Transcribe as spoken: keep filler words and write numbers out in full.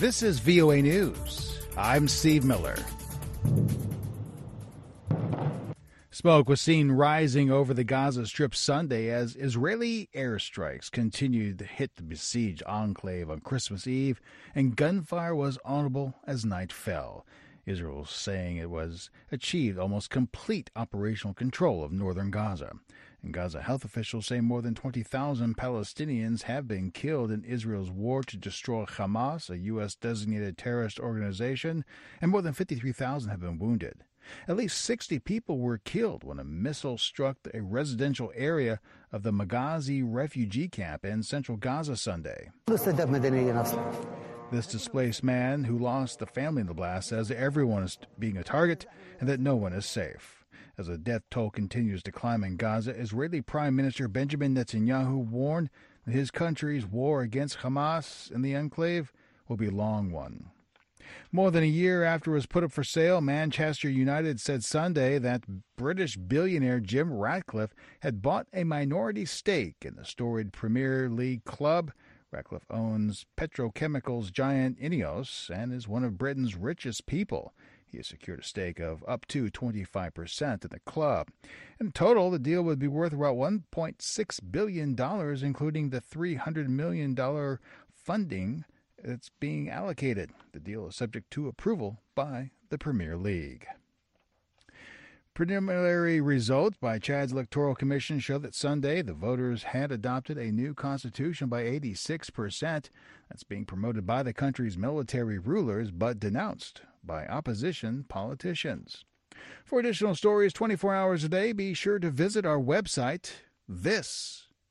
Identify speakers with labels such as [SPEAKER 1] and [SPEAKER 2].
[SPEAKER 1] This is V O A News. I'm Steve Miller. Smoke was seen rising over the Gaza Strip Sunday as Israeli airstrikes continued to hit the besieged enclave on Christmas Eve, and gunfire was audible as night fell. Israel saying it was achieved almost complete operational control of northern Gaza. And Gaza health officials say more than twenty thousand Palestinians have been killed in Israel's war to destroy Hamas, a U S-designated terrorist organization, and more than fifty-three thousand have been wounded. At least sixty people were killed when a missile struck a residential area of the Maghazi refugee camp in central Gaza Sunday. This displaced man who lost the family in the blast says everyone is being a target and that no one is safe. As the death toll continues to climb in Gaza, Israeli Prime Minister Benjamin Netanyahu warned that his country's war against Hamas in the enclave will be a long one. More than a year after it was put up for sale, Manchester United said Sunday that British billionaire Jim Ratcliffe had bought a minority stake in the storied Premier League club. Ratcliffe owns petrochemicals giant Ineos and is one of Britain's richest people. He has secured a stake of up to twenty-five percent in the club. In total, the deal would be worth about one point six billion dollars, including the three hundred million dollars funding that's being allocated. The deal is subject to approval by the Premier League. Preliminary results by Chad's Electoral Commission show that Sunday the voters had adopted a new constitution by eighty-six percent. That's being promoted by the country's military rulers, but denounced by opposition politicians. For additional stories twenty-four hours a day, be sure to visit our website. This